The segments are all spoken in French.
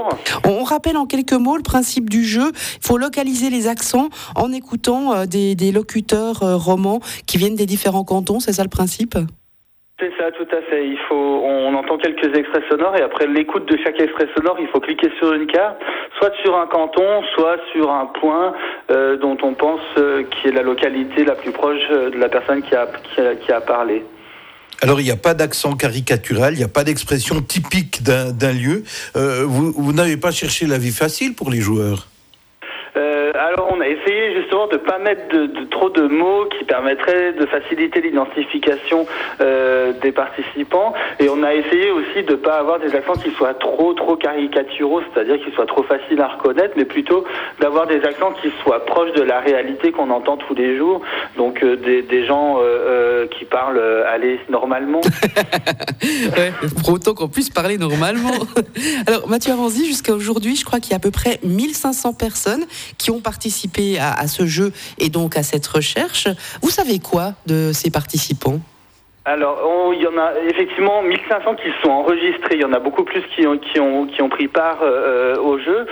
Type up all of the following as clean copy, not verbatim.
bonjour. On rappelle en quelques mots le principe du jeu. Il faut localiser les accents en écoutant des locuteurs romans qui viennent des différents cantons, c'est ça le principe ? C'est ça, tout à fait. On entend quelques extraits sonores et après l'écoute de chaque extrait sonore, il faut cliquer sur une carte, soit sur un canton, soit sur un point dont on pense qui est la localité la plus proche de la personne qui a parlé. Alors, il n'y a pas d'accent caricatural, il n'y a pas d'expression typique d'un lieu. Vous n'avez pas cherché la vie facile pour les joueurs ? Alors on a essayé justement de pas mettre de trop de mots qui permettraient de faciliter l'identification des participants, et on a essayé aussi de pas avoir des accents qui soient trop caricaturaux, c'est-à-dire qu'ils soient trop faciles à reconnaître, mais plutôt d'avoir des accents qui soient proches de la réalité qu'on entend tous les jours, donc des gens qui parlent normalement. Ouais, pour autant qu'on puisse parler normalement. Alors Mathieu Aranzi, jusqu'à aujourd'hui, je crois qu'il y a à peu près 1500 personnes qui ont participé à ce jeu et donc à cette recherche. Vous savez quoi de ces participants ? Alors, il y en a effectivement 1500 qui sont enregistrés. Il y en a beaucoup plus qui ont pris part au jeu.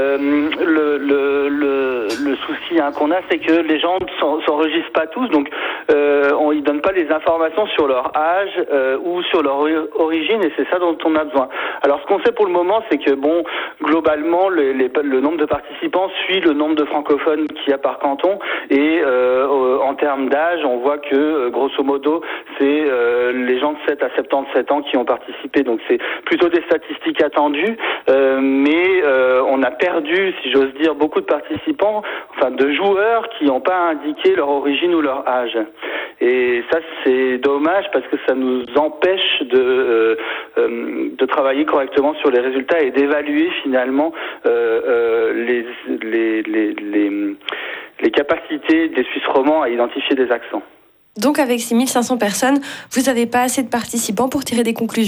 Le souci qu'on a, c'est que les gens ne s'enregistrent pas tous, donc ils donnent pas les informations sur leur âge ou sur leur origine, et c'est ça dont on a besoin. Alors, ce qu'on sait pour le moment, c'est que globalement, le nombre de participants suit le nombre de francophones qu'il y a par canton, et en termes d'âge, on voit que grosso modo, c'est les gens de 7 à 77 ans qui ont participé, donc c'est plutôt des statistiques attendues, mais on a perdu, si j'ose dire, beaucoup de participants, de joueurs qui n'ont pas indiqué leur origine ou leur âge. Et ça, c'est dommage parce que ça nous empêche de travailler correctement sur les résultats et d'évaluer finalement les capacités des Suisses romands à identifier des accents. Donc avec ces 1500 personnes, vous n'avez pas assez de participants pour tirer des conclusions ?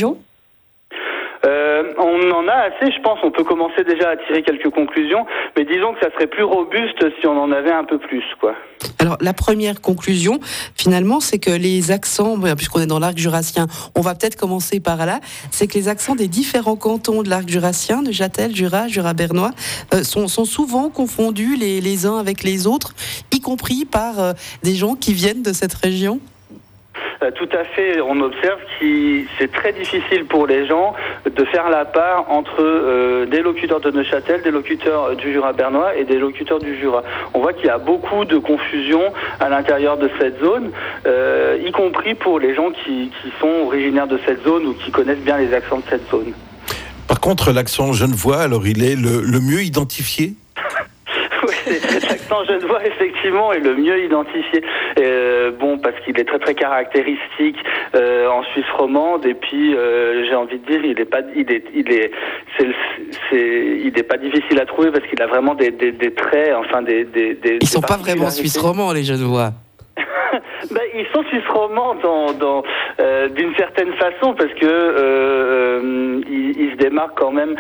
On en a assez, je pense. On peut commencer déjà à tirer quelques conclusions, mais disons que ça serait plus robuste si on en avait un peu plus, quoi. Alors, la première conclusion, finalement, c'est que les accents, puisqu'on est dans l'arc jurassien, on va peut-être commencer par là, c'est que les accents des différents cantons de l'arc jurassien, Neuchâtel, Jura, Jura bernois, sont souvent confondus les uns avec les autres, y compris par des gens qui viennent de cette région. Tout à fait, on observe que c'est très difficile pour les gens de faire la part entre des locuteurs de Neuchâtel, des locuteurs du Jura bernois et des locuteurs du Jura. On voit qu'il y a beaucoup de confusion à l'intérieur de cette zone, y compris pour les gens qui sont originaires de cette zone ou qui connaissent bien les accents de cette zone. Par contre, l'accent genevois, alors il est le mieux identifié ? Oui, l'accent genevois, effectivement, est le mieux identifié. Parce qu'il est très très caractéristique en Suisse romande, et puis j'ai envie de dire, il est pas difficile à trouver parce qu'il a vraiment des traits, Ils sont pas vraiment suisses romands, les genevois. Ils sont suisses romands d'une certaine façon parce que ils se démarquent quand même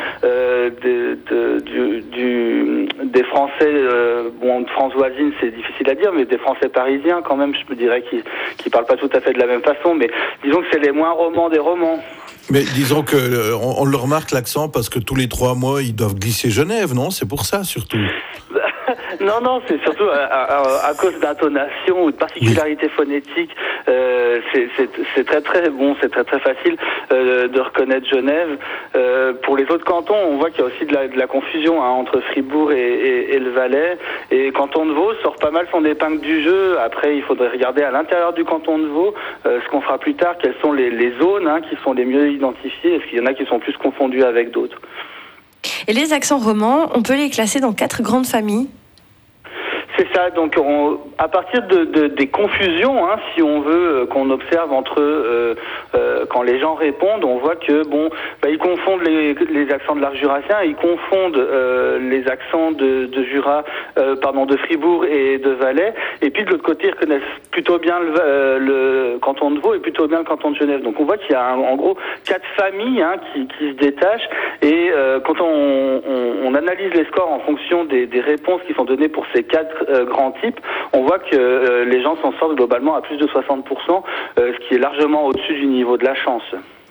des Français, de France voisine, c'est difficile à dire, mais des Français parisiens quand même, je me dirais qui parlent pas tout à fait de la même façon, mais disons que c'est les moins romans des romans. Mais disons que on le remarque l'accent parce que tous les 3 mois ils doivent glisser Genève, non ? C'est pour ça surtout. Non, c'est surtout à cause d'intonation ou de particularités phonétiques. C'est très très bon, c'est très très facile de reconnaître Genève. Pour les autres cantons, on voit qu'il y a aussi de la confusion entre Fribourg et le Valais. Et Canton de Vaud sort pas mal son épingle du jeu. Après, il faudrait regarder à l'intérieur du Canton de Vaud ce qu'on fera plus tard, quelles sont les zones qui sont les mieux identifiées. Est-ce qu'il y en a qui sont plus confondus avec d'autres ? Et les accents romans, on peut les classer dans 4 grandes familles. C'est ça, donc à partir des confusions, si on veut, qu'on observe entre quand les gens répondent, on voit que ils confondent les accents de l'arc jurassien, ils confondent les accents de Fribourg et de Valais, et puis de l'autre côté ils reconnaissent plutôt bien le canton de Vaud et plutôt bien le canton de Genève. Donc on voit qu'il y a en gros 4 familles qui se détachent, et quand on analyse les scores en fonction des réponses qui sont données pour ces 4 grands types, on voit que les gens s'en sortent globalement à plus de 60%, ce qui est largement au-dessus du niveau de la chance.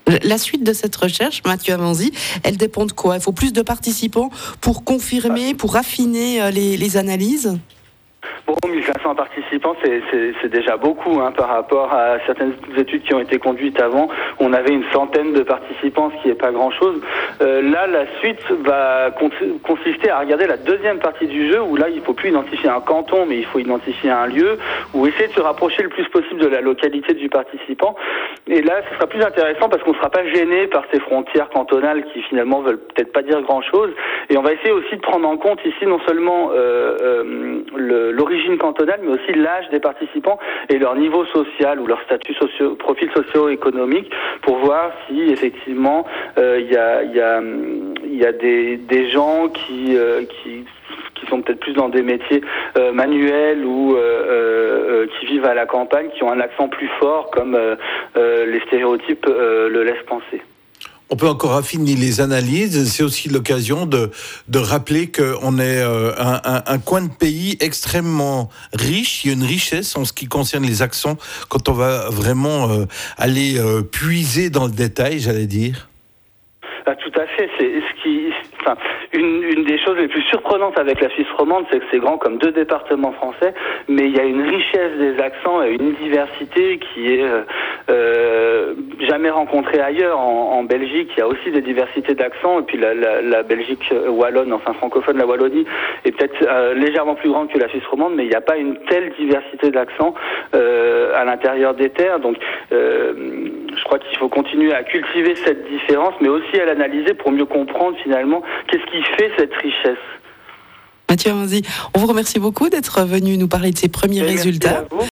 La suite de cette recherche, Mathieu Amanzi, elle dépend de quoi? Il faut plus de participants pour confirmer, pour affiner les analyses? Bon, 1500 participants, c'est déjà beaucoup par rapport à certaines études qui ont été conduites avant. On avait une centaine de participants, ce qui n'est pas grand-chose. Là, la suite va consister à regarder la deuxième partie du jeu, où là, il ne faut plus identifier un canton, mais il faut identifier un lieu, ou essayer de se rapprocher le plus possible de la localité du participant. Et là, ce sera plus intéressant parce qu'on ne sera pas gêné par ces frontières cantonales qui finalement veulent peut-être pas dire grand-chose. Et on va essayer aussi de prendre en compte ici non seulement l'origine cantonale, mais aussi l'âge des participants et leur niveau social ou leur profil socio-économique, pour voir si effectivement il y a des gens qui sont peut-être plus dans des métiers manuels ou qui vivent à la campagne, qui ont un accent plus fort, comme les stéréotypes le laissent penser. On peut encore affiner les analyses. C'est aussi l'occasion de rappeler qu'on est un coin de pays extrêmement riche. Il y a une richesse en ce qui concerne les accents quand on va vraiment aller puiser dans le détail, j'allais dire. Ah, tout à fait. C'est ce qui, une des choses les plus surprenantes avec la Suisse romande, c'est que c'est grand comme 2 départements français, mais il y a une richesse des accents et une diversité qui est jamais rencontrée ailleurs. En Belgique, il y a aussi des diversités d'accents, et puis la Belgique wallonne, enfin francophone, la Wallonie, est peut-être légèrement plus grande que la Suisse romande, mais il n'y a pas une telle diversité d'accents à l'intérieur des terres. Donc, je crois qu'il faut continuer à cultiver cette différence, mais aussi à l'analyser pour mieux comprendre finalement qu'est-ce qui fait cette richesse. Mathieu Amanzi, on vous remercie beaucoup d'être venu nous parler de ces premiers résultats.